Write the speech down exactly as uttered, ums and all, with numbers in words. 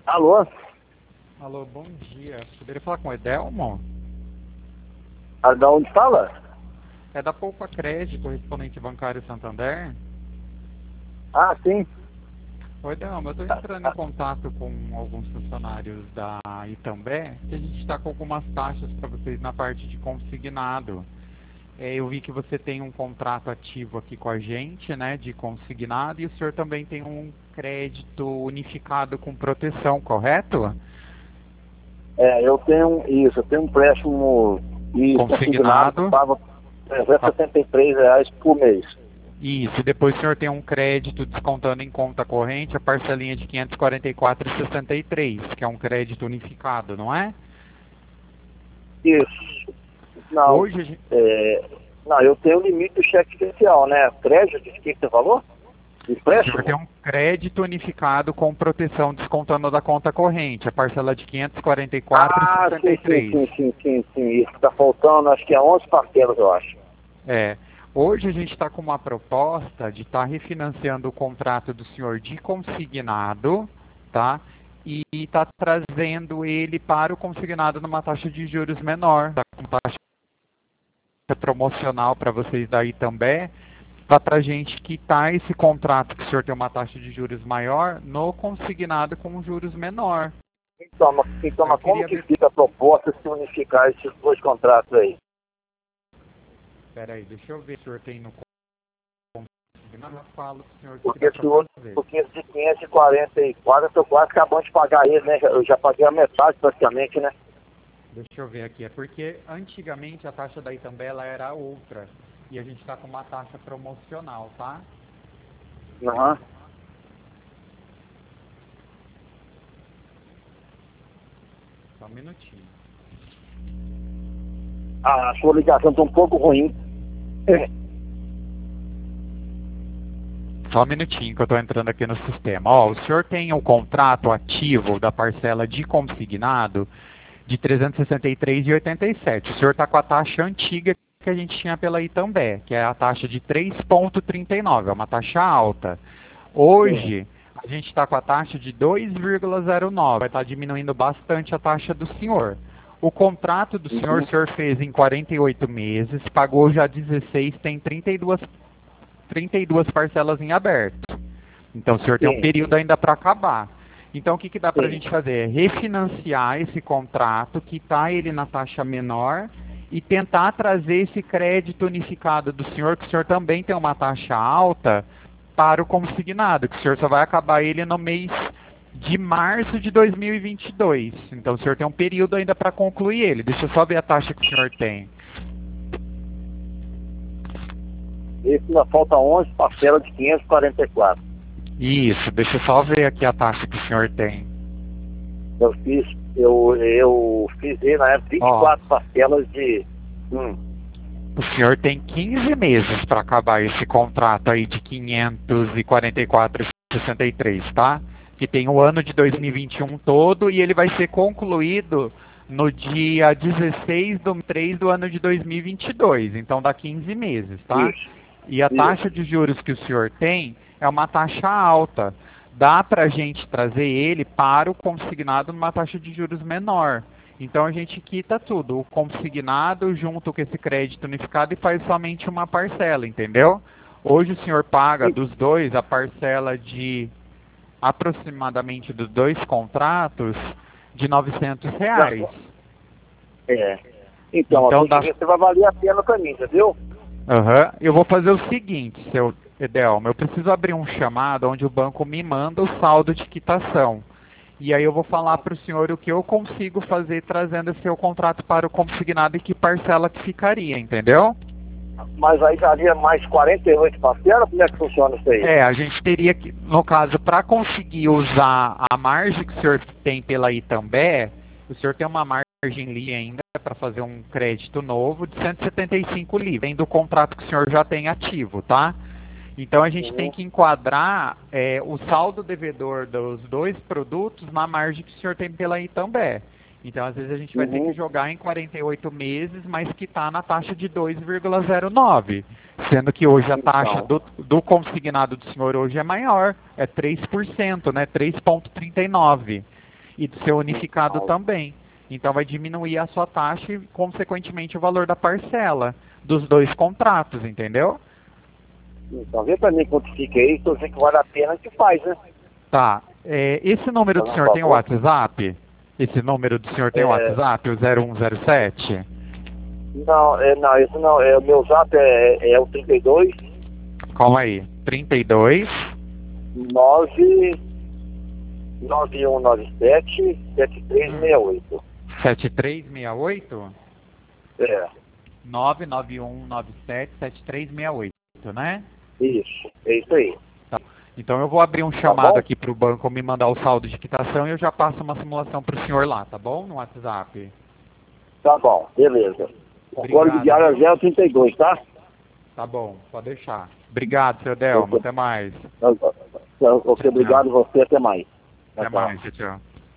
Alô? Alô, bom dia. Poderia falar com o Edelmo? Ah, da onde fala? É da Poupa Crédito, correspondente bancário Santander? Ah, sim. Oi, Edelmo, eu estou entrando em contato com alguns funcionários da Itambé, que a gente está com algumas taxas para vocês na parte de consignado. É, eu vi que você tem um contrato ativo aqui com a gente, né, de consignado, e o senhor também tem um crédito unificado com proteção, correto? É, eu tenho isso, eu tenho um empréstimo e consignado que Consignado. paga trezentos e setenta e três reais por mês. Isso, e depois o senhor tem um crédito descontando em conta corrente a parcelinha de quinhentos e quarenta e quatro reais e sessenta e três centavos, que é um crédito unificado, não é? Isso. Não, Hoje a gente... é, não, eu tenho um limite do cheque especial, né? Crédito, o que você falou? O senhor Empréstimo? tem um crédito unificado com proteção descontando da conta corrente, a parcela de quinhentos e quarenta e quatro reais e Ah, sessenta sim, e sim, três sim, centavos. sim, sim, sim. Isso está faltando, acho que é onze parcelas, eu acho. É. Hoje a gente está com uma proposta de estar refinanciando o contrato do senhor de consignado, tá? E está trazendo ele para o consignado numa taxa de juros menor, tá? Com taxa promocional para vocês daí também, para a gente quitar esse contrato que o senhor tem uma taxa de juros maior no consignado com juros menor. Então, mas, então, Eu mas como queria que ver... fica a proposta se unificar esses dois contratos aí? Espera aí, deixa eu ver se o senhor tem no consignado, eu falo para o senhor o que Porque dá esse para outro, fazer. porque esse de quinhentos e quarenta e quatro, eu tô quase acabando de pagar ele, né? Eu já paguei a metade praticamente, né? Deixa eu ver aqui, é porque antigamente a taxa da Itambé ela era outra, e a gente está com uma taxa promocional, tá? Aham. Só um minutinho. A sua ligação tá um pouco ruim. Só um minutinho que eu estou entrando aqui no sistema. Ó, o senhor tem o contrato ativo da parcela de consignado de trezentos e sessenta e três reais e oitenta e sete centavos. O senhor está com a taxa antiga que a gente tinha pela Itambé, que é a taxa de três vírgula trinta e nove, é uma taxa alta. Sim. Hoje, a gente está com a taxa de dois vírgula zero nove, vai estar diminuindo bastante a taxa do senhor. O contrato do senhor, o Uhum. senhor fez em quarenta e oito meses, pagou já dezesseis, tem trinta e duas, trinta e duas parcelas em aberto. Então o senhor tem um Sim, período ainda para acabar. Então o que, que dá para a sim. gente fazer? É refinanciar esse contrato, quitar ele na taxa menor e tentar trazer esse crédito unificado do senhor, que o senhor também tem uma taxa alta, para o consignado, que o senhor só vai acabar ele no mês de março de dois mil e vinte e dois. Então o senhor tem um período ainda para concluir ele. Deixa eu só ver a taxa que o senhor tem. Esse ainda falta onze parcelas de quinhentos e quarenta e quatro. Isso, deixa eu só ver aqui a taxa que o senhor tem. Eu fiz, eu, eu fiz ele na época Ó, vinte e quatro parcelas de. Hum. o senhor tem quinze meses para acabar esse contrato aí de quinhentos e quarenta e quatro reais e sessenta e três centavos, tá? Que tem o ano de dois mil e vinte e um todo e ele vai ser concluído no dia dezesseis de três do ano de dois mil e vinte e dois. Então dá quinze meses, tá? Isso, E a taxa isso. de juros que o senhor tem é uma taxa alta. Dá para a gente trazer ele para o consignado numa taxa de juros menor. Então a gente quita tudo, o consignado junto com esse crédito unificado e faz somente uma parcela, entendeu? Hoje o senhor paga E- dos dois a parcela de aproximadamente dos dois contratos de novecentos já- reais. é. Então, eu Então tenho que dá. ver se vai valer a pena pra mim, entendeu? Aham. Eu vou fazer o seguinte, seu Edelmo, eu preciso abrir um chamado onde o banco me manda o saldo de quitação. E aí eu vou falar para o senhor o que eu consigo fazer trazendo esse seu contrato para o consignado e que parcela que ficaria, entendeu? Mas aí daria mais quarenta e oito parcelas? Como é que funciona isso aí? É, a gente teria que, no caso, para conseguir usar a margem que o senhor tem pela Itambé, o senhor tem uma margem livre ainda para fazer um crédito novo de cento e setenta e cinco livre, além do contrato que o senhor já tem ativo, tá? Então a gente tem Uhum. que enquadrar é, o saldo devedor dos dois produtos na margem que o senhor tem pela Itambé. Então às vezes a gente vai ter que Uhum. jogar em quarenta e oito meses, mas que está na taxa de dois vírgula zero nove. Sendo que hoje a taxa Então, do, do consignado do senhor hoje é maior, é três por cento, né? três vírgula trinta e nove. e do seu unificado também. Então vai diminuir a sua taxa e, consequentemente, o valor da parcela dos dois contratos, entendeu? Então vê pra mim quanto fica aí, se eu ver que vale a pena, a gente faz, né? Tá. É, esse número do Por senhor tem o favor. WhatsApp? Esse número do senhor tem o É. WhatsApp, o zero um zero sete? Não, é, não, isso não, é, o meu zap é, é o trinta e dois, Calma aí. trinta e dois, nove, nove um nove sete, sete três seis oito. sete três seis oito? É, nove nove um nove sete sete três seis oito, né? isso, é isso aí. Então eu vou abrir um chamado bom? aqui para o banco me mandar o saldo de quitação e eu já passo uma simulação para o senhor lá, tá bom? No WhatsApp. Tá bom, beleza. O Obrigado, código de área é viu? zero trinta e dois, tá? Tá bom, pode deixar. Obrigado, seu Delmo. Até mais. Ok, obrigado a você, até mais. Até Tchau, tchau. mais, tchau, tchau.